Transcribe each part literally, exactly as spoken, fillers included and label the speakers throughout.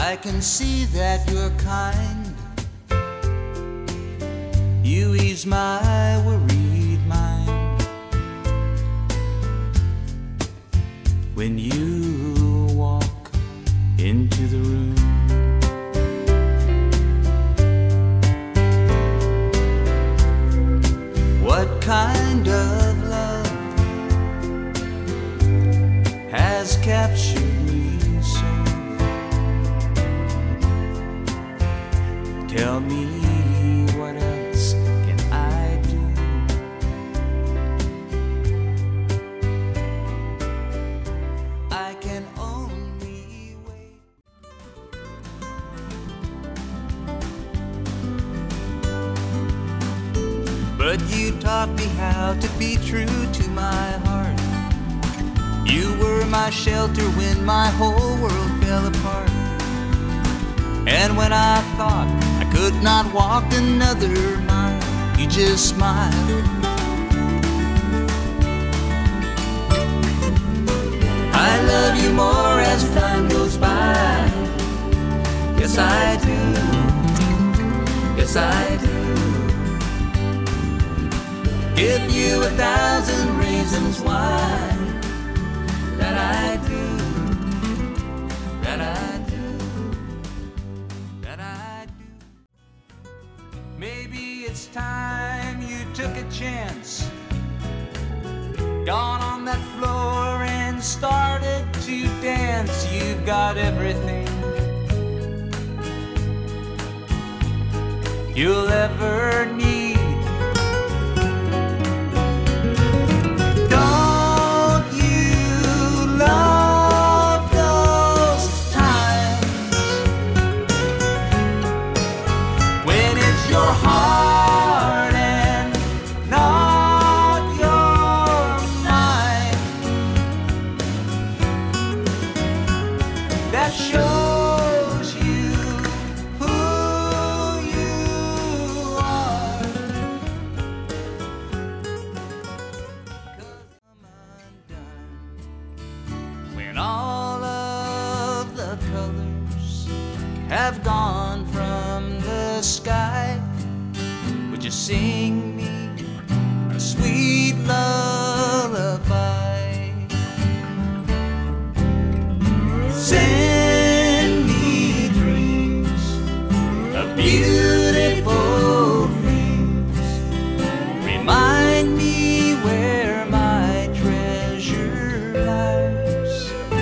Speaker 1: I can see that you're kind. You ease my worried mind when you walk into the room. What kind of love has captured me so? Tell me, what else can I do? I can only wait. But you taught me how to be true to my heart. You were my shelter when my whole world fell apart. And when I thought I could not walk another mile, you just smiled. I love you more as time goes by. Yes, I do. Yes, I do. Give you a thousand reasons why that I do, that I do, that I do. Maybe it's time you took a chance, gone on that floor and started to dance. You've got everything you'll ever need. That shows you who you are. 'Cause I'm undone when all of the colors have gone from the sky. Would you sing me a sweet lullaby? Send me dreams of beautiful things. Remind me where my treasure lies.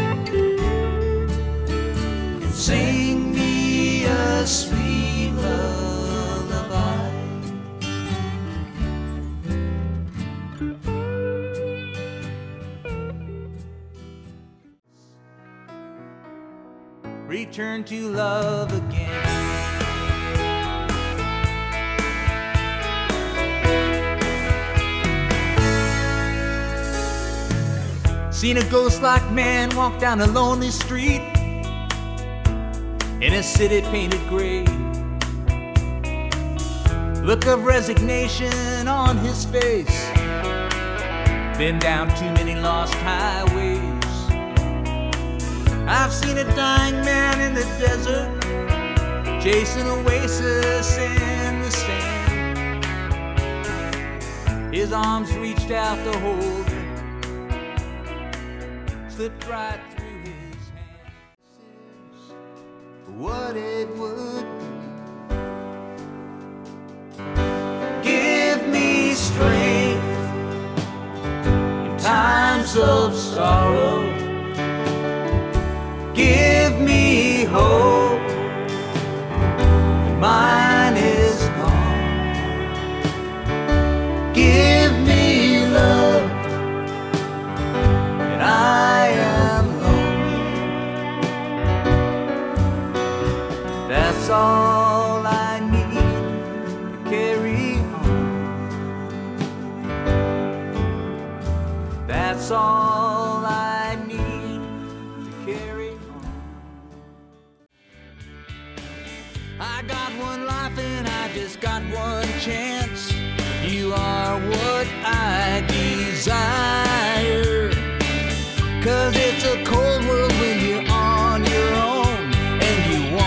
Speaker 1: And sing me a sweet lullaby. Return to love again. Seen a ghost-like man walk down a lonely street in a city painted gray. Look of resignation on his face. Been down too many lost highways. I've seen a dying man in the desert, chasing oasis in the sand. His arms reached out to hold him, slipped right through his hands. What it would be. Give me strength in times of sorrow. Give me hope when mine is gone. Give me love when I am lonely. That's all I need to carry on. That's all I need to carry on. I got one life and I just got one chance. You are what I desire. 'Cause it's a cold world when you're on your own and you want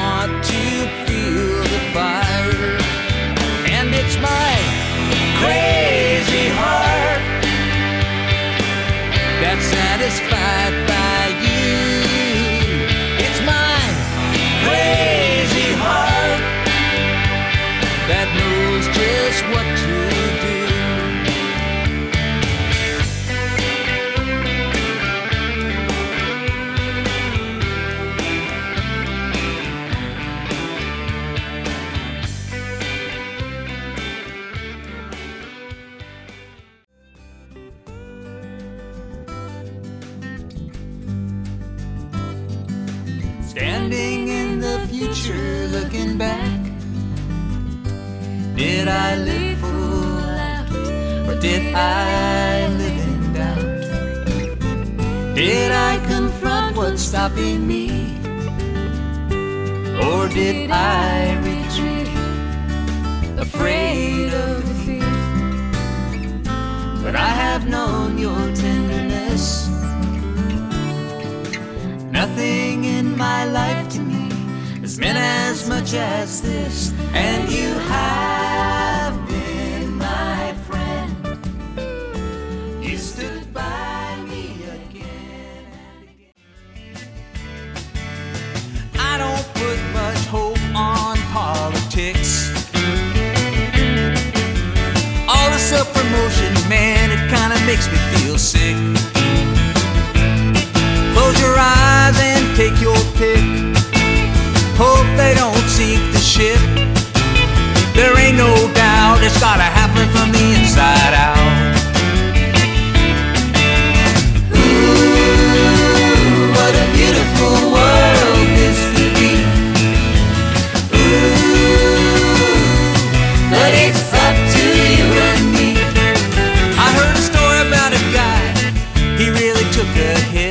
Speaker 1: not satisfied by you. It's my crazy heart that knows just what to do. Standing in the future, looking back, did I live full out, or did I live in doubt? Did I confront what's stopping me, or did I retreat, afraid of defeat? But I have known your tenderness. Nothing in my life to me has meant as much as this, and you have been my friend. You stood by me again and again. I don't put much hope on politics. All the self-promotion, man, it kinda makes me feel sick. Close your eyes and take your pick. Hope they don't sink the ship. There ain't no doubt it's gotta happen from the inside out. Ooh, what a beautiful world this could be. Ooh, but it's up to you and me. I heard a story about a guy, he really took a hit.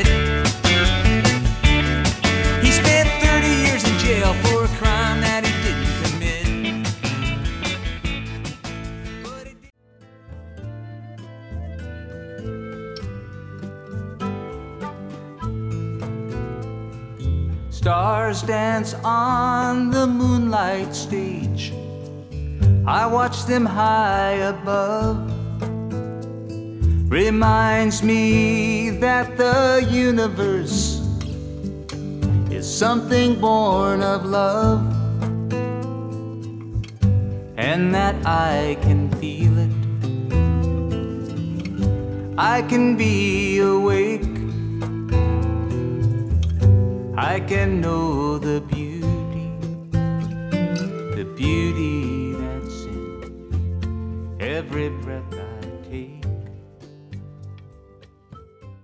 Speaker 1: For a crime that he didn't commit. But it Stars dance on the moonlight stage. I watch them high above. Reminds me that the universe is something born of love, and that I can feel it. I can be awake. I can know the beauty, the beauty that's in every breath I take.